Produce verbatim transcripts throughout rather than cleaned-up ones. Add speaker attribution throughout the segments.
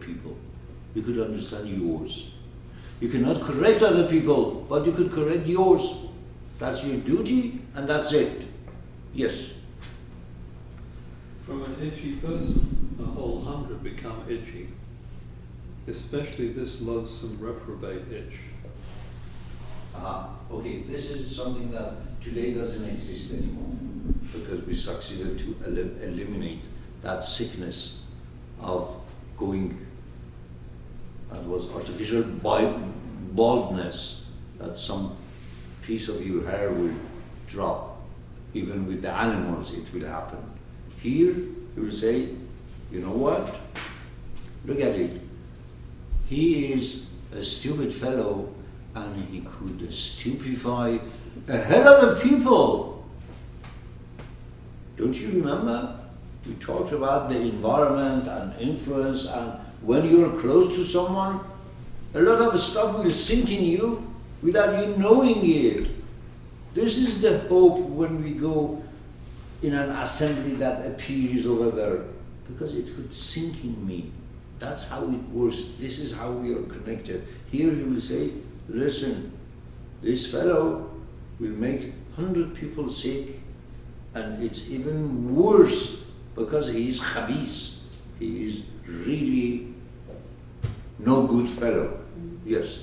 Speaker 1: people. You could understand yours. You cannot correct other people, but you could correct yours. That's your duty, and that's it. Yes?
Speaker 2: From an itchy person, a whole hundred become itchy, especially this loathsome reprobate itch.
Speaker 1: Ah, okay, this is something that today doesn't exist anymore, because we succeeded to el- eliminate that sickness of going, that was artificial bi- baldness, that some piece of your hair will drop. Even with the animals it will happen. Here, you will say, you know what? Look at it. He is a stupid fellow, and he could stupefy a hell of a people. Don't you remember? We talked about the environment and influence, and when you're close to someone, a lot of stuff will sink in you without you knowing it. This is the hope when we go in an assembly that appears over there, because it could sink in me. That's how it works. This is how we are connected. Here he will say, listen, this fellow will make hundred people sick, and it's even worse because he is khabis. He is really no good fellow. Yes?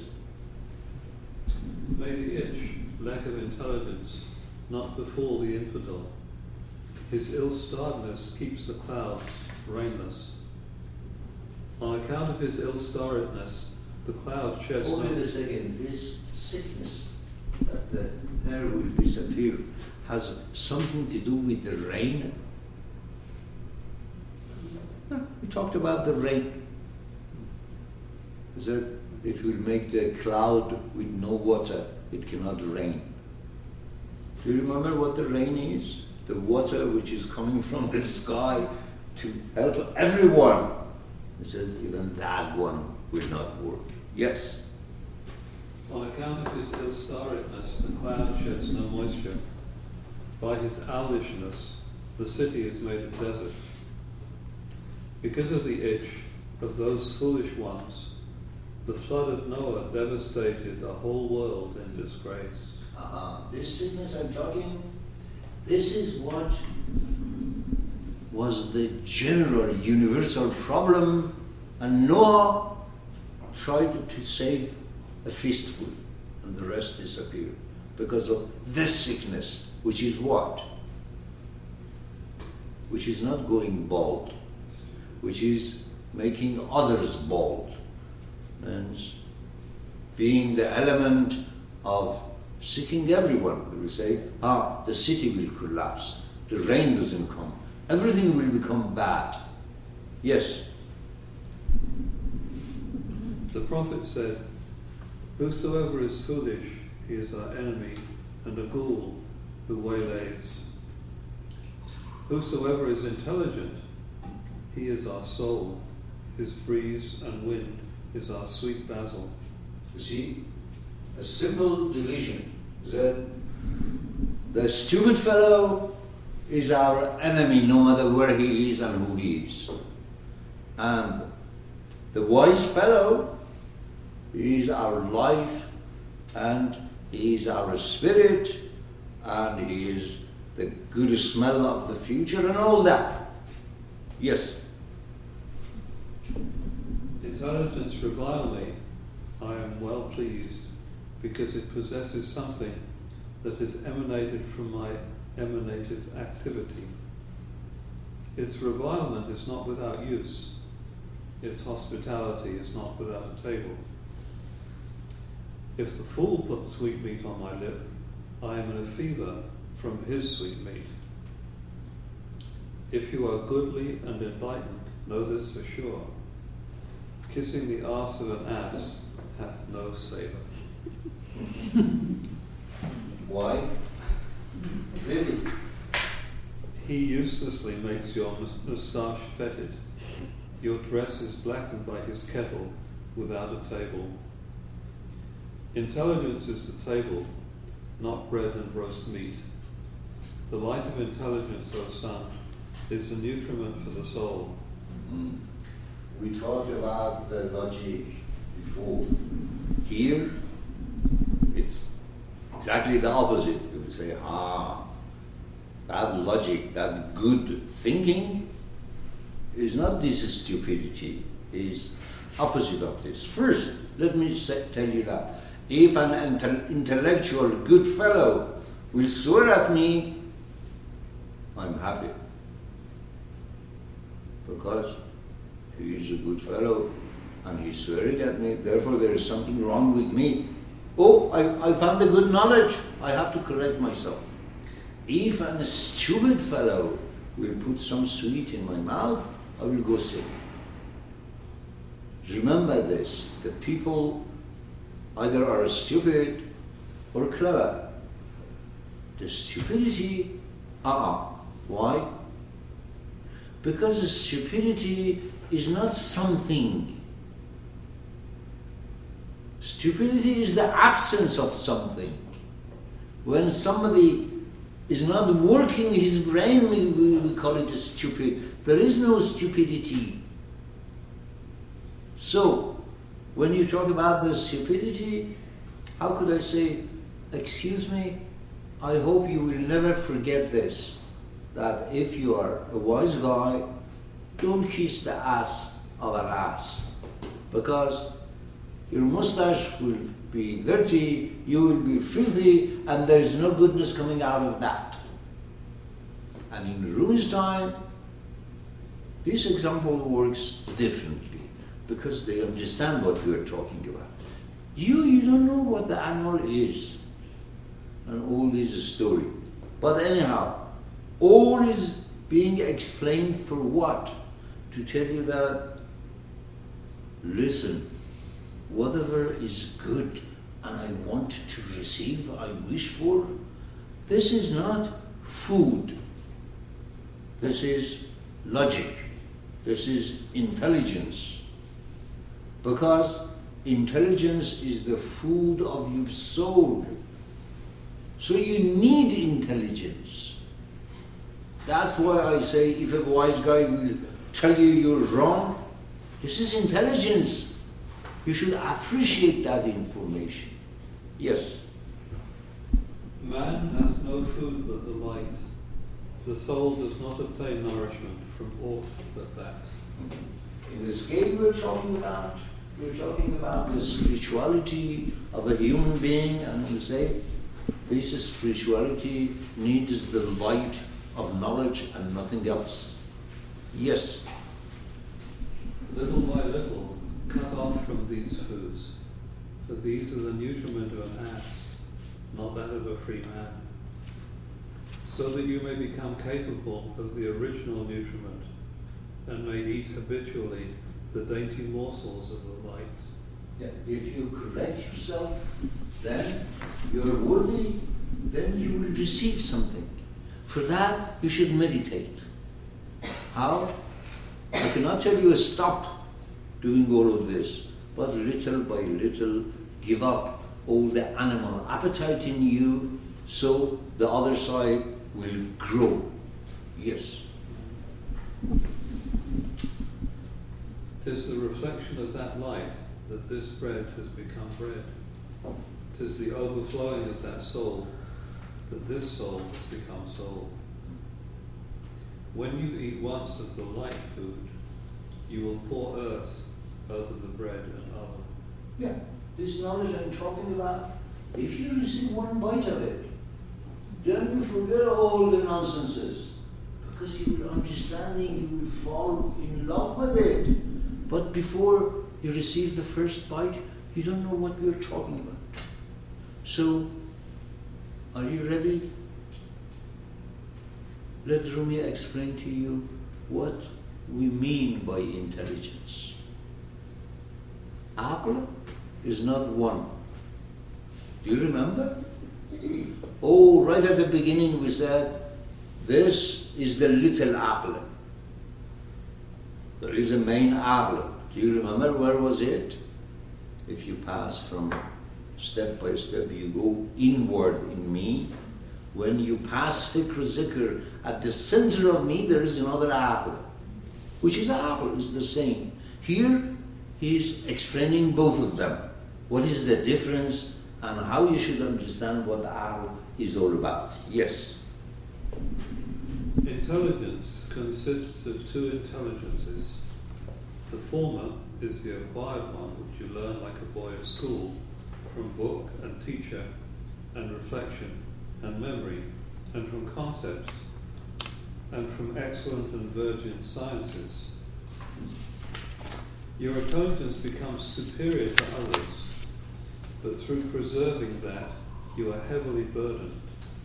Speaker 2: May the itch, lack of intelligence, not befall the infidel. His ill-starredness keeps the clouds rainless. On account of his ill-starredness, the cloud sheds
Speaker 1: Hold
Speaker 2: no...
Speaker 1: it a second. This sickness, that the hair will disappear, has something to do with the rain. We talked about the rain. That it will make the cloud with no water. It cannot rain. Do you remember what the rain is? The water which is coming from the sky to help everyone. It says even that one will not work. Yes?
Speaker 2: On account of his ill-starredness, the cloud sheds no moisture. By his owlishness, the city is made a desert. Because of the itch of those foolish ones, the flood of Noah devastated the whole world in disgrace.
Speaker 1: Uh-huh. This sickness I'm talking, this is what was the general universal problem, and Noah tried to save a fistful, and the rest disappeared because of this sickness, which is what? Which is not going bald, which is making others bald, and being the element of seeking everyone. We will say, ah, the city will collapse, the rain doesn't come, everything will become bad. Yes?
Speaker 2: The prophet said, whosoever is foolish, he is our enemy, and a ghoul who waylays. Whosoever is intelligent, he is our soul, his breeze and wind is our sweet basil.
Speaker 1: You see, a simple division. That the stupid fellow is our enemy no matter where he is and who he is. And the wise fellow is our life, and he is our spirit, and he is the good smell of the future and all that. Yes?
Speaker 2: Intelligence revile me, I am well pleased, because it possesses something that is emanated from my emanative activity. Its revilement is not without use. Its hospitality is not without a table. If the fool put sweetmeat on my lip, I am in a fever from his sweetmeat. If you are goodly and enlightened, know this for sure. Kissing the arse of an ass hath no savour.
Speaker 1: Why? Really?
Speaker 2: He uselessly makes your moustache fetid. Your dress is blackened by his kettle without a table. Intelligence is the table, not bread and roast meat. The light of intelligence, O son, is the nutriment for the soul.
Speaker 1: Mm. we talked about the logic before. Here, it's exactly the opposite. We would say, ah, that logic, that good thinking is not this stupidity, is opposite of this. First, let me say, tell you that if an intel- intellectual good fellow will swear at me, I'm happy. Because he is a good fellow and he's swearing at me, therefore there is something wrong with me. Oh, I, I found a good knowledge, I have to correct myself. If a stupid fellow will put some sweet in my mouth, I will go sick. Remember this, the people either are stupid or clever. The stupidity, uh-uh. Why? Because the stupidity is not something. Stupidity is the absence of something. When somebody is not working his brain, we, we call it stupid. There is no stupidity. So, when you talk about the stupidity, how could I say, excuse me, I hope you will never forget this, that if you are a wise guy, don't kiss the ass of an ass, because your mustache will be dirty, you will be filthy, and there is no goodness coming out of that. And in Rumi's time, this example works differently, because they understand what we are talking about. You, you don't know what the animal is, and all this is story. But anyhow, all is being explained for what? To tell you that, listen, whatever is good and I want to receive, I wish for, this is not food. This is logic. This is intelligence. Because intelligence is the food of your soul. So you need intelligence. That's why I say if a wise guy will tell you you're wrong, this is intelligence. You should appreciate that information. Yes?
Speaker 2: Man hath no food but the light. The soul does not obtain nourishment from aught but that.
Speaker 1: In the scale we're talking about, we're talking about the spirituality of a human being, and we say this spirituality needs the light of knowledge and nothing else. Yes?
Speaker 2: Little by little, cut off from these foods, for these are the nutriment of an ass, not that of a free man, so that you may become capable of the original nutriment, and may eat habitually the dainty morsels of the light.
Speaker 1: Yeah. If you correct yourself, then you're worthy, then you will receive something. For that, you should meditate. How? I cannot tell you stop doing all of this, but little by little give up all the animal appetite in you, so the other side will grow. Yes.
Speaker 2: Tis the reflection of that light that this bread has become bread. Tis the overflowing of that soul that this soul has become soul. When you eat once of the light food, you will pour earth over the bread and oven.
Speaker 1: Yeah, this knowledge I'm talking about, if you receive one bite of it, then you forget all the nonsenses, because you will understanding, you will fall in love with it. But before you receive the first bite, you don't know what we're talking about. So, are you ready? Let Rumi explain to you what we mean by intelligence. Aql is not one. Do you remember? Oh, right at the beginning we said, this is the little aql. There is a main aql. Do you remember where was it? If you pass from step by step, you go inward in me. When you pass fikr zikr, at the center of me there is another aql, which is aql, is the same. Here, he's explaining both of them. What is the difference and how you should understand what aql is all about. Yes?
Speaker 2: Intelligence consists of two intelligences. The former is the acquired one, which you learn like a boy at school, from book and teacher and reflection and memory, and from concepts, and from excellent and virgin sciences. Your intelligence becomes superior to others, but through preserving that, you are heavily burdened.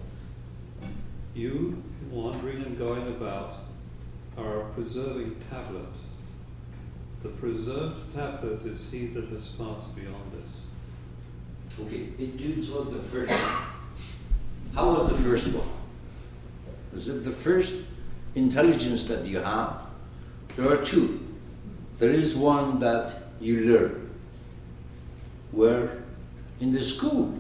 Speaker 2: You, wandering and going about, are a preserving tablet. The preserved tablet is he that has passed beyond it.
Speaker 1: Okay, it deals with the first one. How was the first one? Was it the first intelligence that you have? There are two. There is one that you learn. Where? In the school.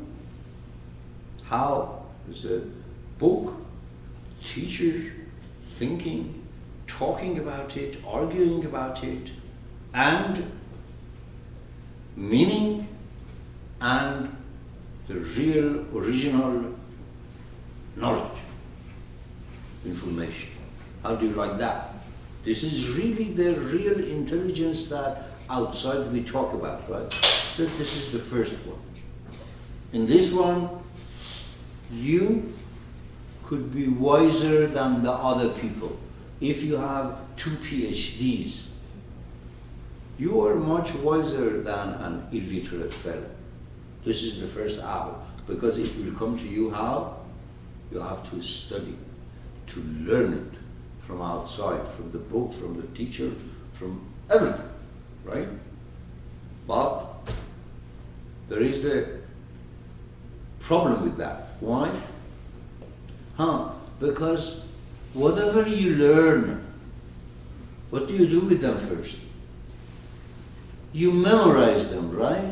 Speaker 1: How? Is a book, teacher, thinking, talking about it, arguing about it, and meaning, and the real, original knowledge, information. How do you like that? This is really the real intelligence that outside we talk about, right? So this is the first one. In this one, you could be wiser than the other people. If you have two PhDs, you are much wiser than an illiterate fellow. This is the first hour, because it will come to you how? You have to study, to learn it from outside, from the book, from the teacher, from everything, right? But there is the problem with that. Why? Huh? Because whatever you learn, what do you do with them first? You memorize them, right?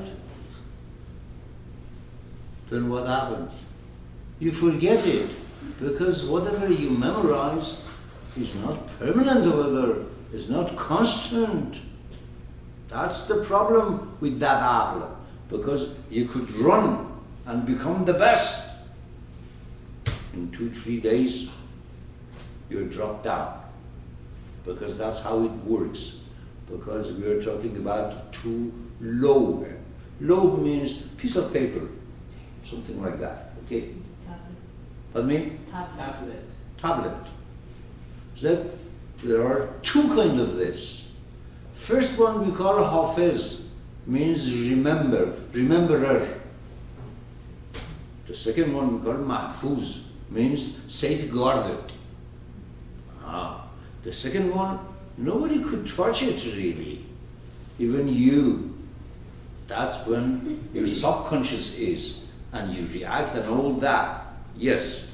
Speaker 1: Then what happens? You forget it, because whatever you memorize is not permanent over there, is not constant. That's the problem with that aql, because you could run and become the best. In two, three days, you're dropped down, because that's how it works. Because we are talking about two low. Low means piece of paper, something like that. Okay.
Speaker 3: Tablet.
Speaker 1: Pardon me?
Speaker 3: Tablet.
Speaker 1: Tablet. So there are two kinds of this. First one we call hafiz, means remember, rememberer. The second one we call mahfuz, means safeguarded. Ah, the second one, nobody could touch it really, even you. That's when your subconscious is, and you react and all that. Yes.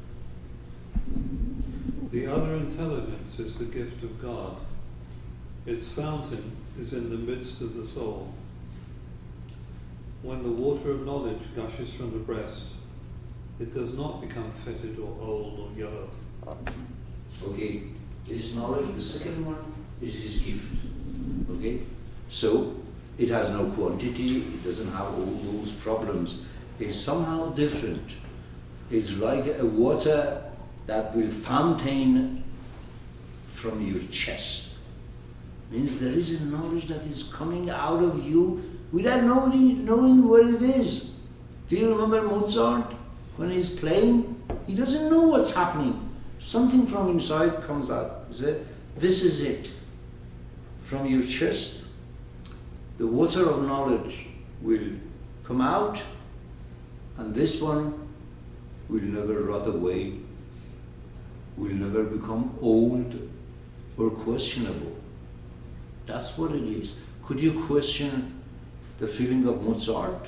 Speaker 2: The other intelligence is the gift of God. Its fountain is in the midst of the soul. When the water of knowledge gushes from the breast, it does not become fetid or old or yellowed.
Speaker 1: Okay, this knowledge, the second one, is his gift. Okay? So, it has no quantity, it doesn't have all those problems. It's somehow different. It's like a water that will fountain from your chest. Means there is a knowledge that is coming out of you without knowing, knowing what it is. Do you remember Mozart? When he's playing, he doesn't know what's happening. Something from inside comes out. He said, this is it. From your chest, the water of knowledge will come out, and this one will never rot away, will never become old or questionable. That's what it is. Could you question the feeling of Mozart?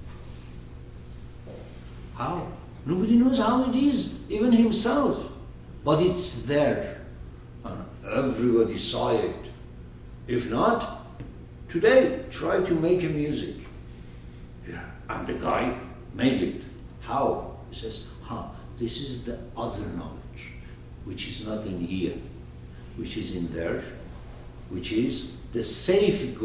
Speaker 1: How? Nobody knows how it is, even himself. But it's there, and everybody saw it. If not, today, try to make a music. Yeah. And the guy made it. How? He says, huh, this is the other knowledge, which is not in here, which is in there, which is the safe